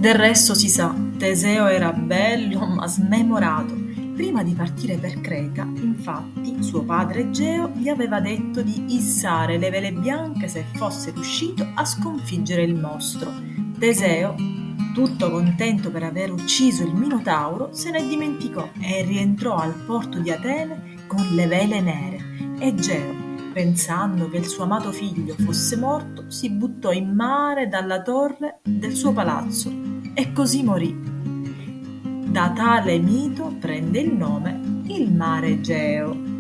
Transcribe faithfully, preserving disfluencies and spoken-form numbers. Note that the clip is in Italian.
Del resto si sa, Teseo era bello ma smemorato. Prima di partire per Creta, infatti, suo padre Egeo gli aveva detto di issare le vele bianche se fosse riuscito a sconfiggere il mostro. Teseo, tutto contento per aver ucciso il Minotauro, se ne dimenticò e rientrò al porto di Atene con le vele nere. Egeo, pensando che il suo amato figlio fosse morto, si buttò in mare dalla torre del suo palazzo e così morì. Da tale mito prende il nome il mare Egeo.